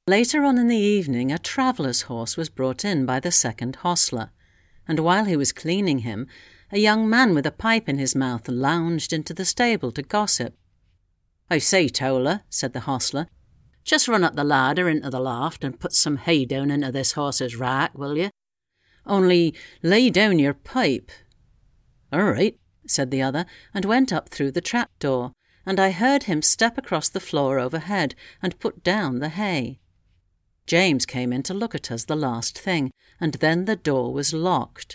Later on in the evening, a traveller's horse was brought in by the second hostler, and while he was cleaning him, a young man with a pipe in his mouth lounged into the stable to gossip. "I say, Towler," said the hostler, "just run up the ladder into the loft and put some hay down into this horse's rack, will you? Only lay down your pipe." "All right," said the other, and went up through the trapdoor, and I heard him step across the floor overhead and put down the hay. James came in to look at us the last thing, and then the door was locked.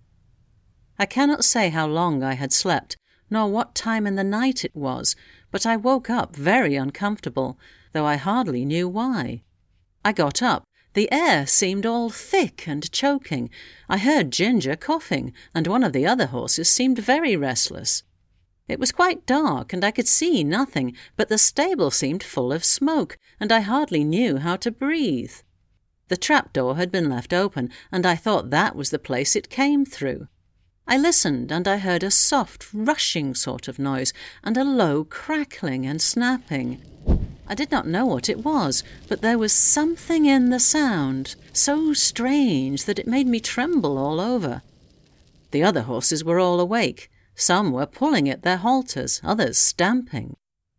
I cannot say how long I had slept, nor what time in the night it was, but I woke up very uncomfortable, though I hardly knew why. I got up. The air seemed all thick and choking. I heard Ginger coughing, and one of the other horses seemed very restless. It was quite dark, and I could see nothing, but the stable seemed full of smoke, and I hardly knew how to breathe. The trapdoor had been left open, and I thought that was the place it came through. I listened, and I heard a soft, rushing sort of noise, and a low crackling and snapping. I did not know what it was, but there was something in the sound, so strange that it made me tremble all over. The other horses were all awake. Some were pulling at their halters, others stamping.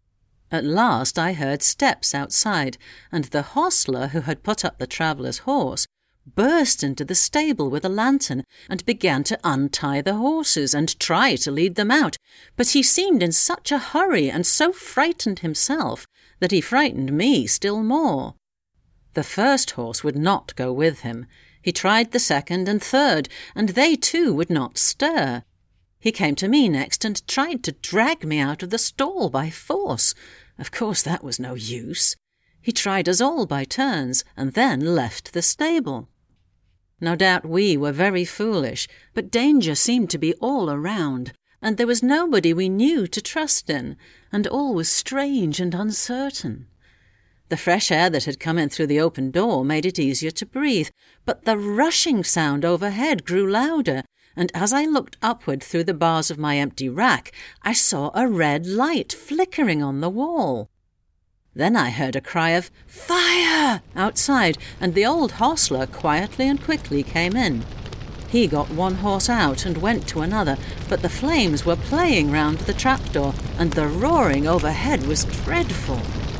At last I heard steps outside, and the hostler who had put up the traveller's horse burst into the stable with a lantern and began to untie the horses and try to lead them out, but he seemed in such a hurry and so frightened himself that he frightened me still more. The first horse would not go with him. He tried the second and third, and they too would not stir. He came to me next and tried to drag me out of the stall by force. Of course that was no use. He tried us all by turns, and then left the stable. No doubt we were very foolish, but danger seemed to be all around, and there was nobody we knew to trust in, and all was strange and uncertain. The fresh air that had come in through the open door made it easier to breathe, but the rushing sound overhead grew louder, and as I looked upward through the bars of my empty rack, I saw a red light flickering on the wall. Then I heard a cry of "Fire!" outside, and the old hostler quietly and quickly came in. He got one horse out and went to another, but the flames were playing round the trapdoor, and the roaring overhead was dreadful.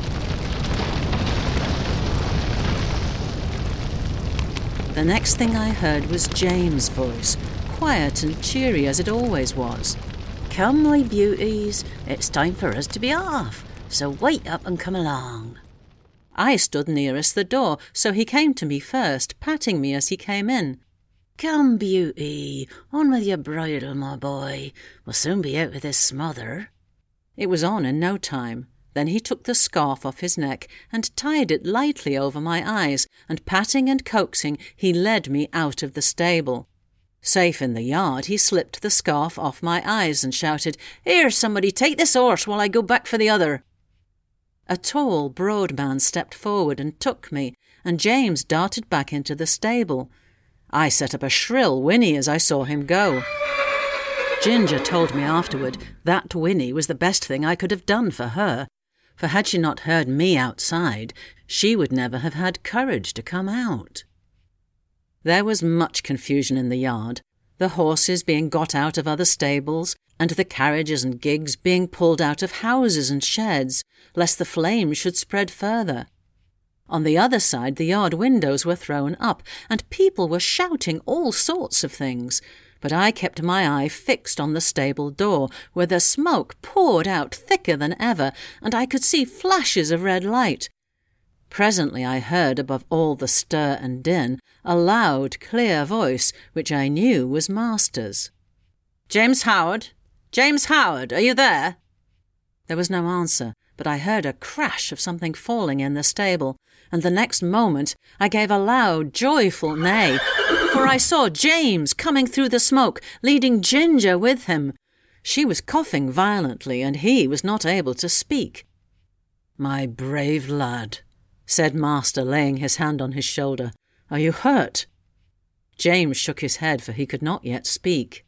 The next thing I heard was James' voice, quiet and cheery as it always was. "Come, my beauties, it's time for us to be off, so wait up and come along." I stood nearest the door, so he came to me first, patting me as he came in. "Come, beauty, on with your bridle, my boy. We'll soon be out of this smother." It was on in no time. Then he took the scarf off his neck and tied it lightly over my eyes, and patting and coaxing, he led me out of the stable. Safe in the yard, he slipped the scarf off my eyes and shouted, "Here, somebody, take this horse while I go back for the other." A tall, broad man stepped forward and took me, and James darted back into the stable. I set up a shrill whinny as I saw him go. Ginger told me afterward that whinny was the best thing I could have done for her, for had she not heard me outside, she would never have had courage to come out. There was much confusion in the yard, the horses being got out of other stables, and the carriages and gigs being pulled out of houses and sheds, lest the flames should spread further. On the other side, the yard windows were thrown up, and people were shouting all sorts of things, but I kept my eye fixed on the stable door, where the smoke poured out thicker than ever, and I could see flashes of red light. Presently I heard, above all the stir and din, a loud, clear voice, which I knew was Master's. "James Howard? James Howard, are you there?" There was no answer, but I heard a crash of something falling in the stable, and the next moment I gave a loud, joyful neigh, for I saw James coming through the smoke, leading Ginger with him. She was coughing violently, and he was not able to speak. "My brave lad," said Master, laying his hand on his shoulder, "are you hurt?" James shook his head, for he could not yet speak.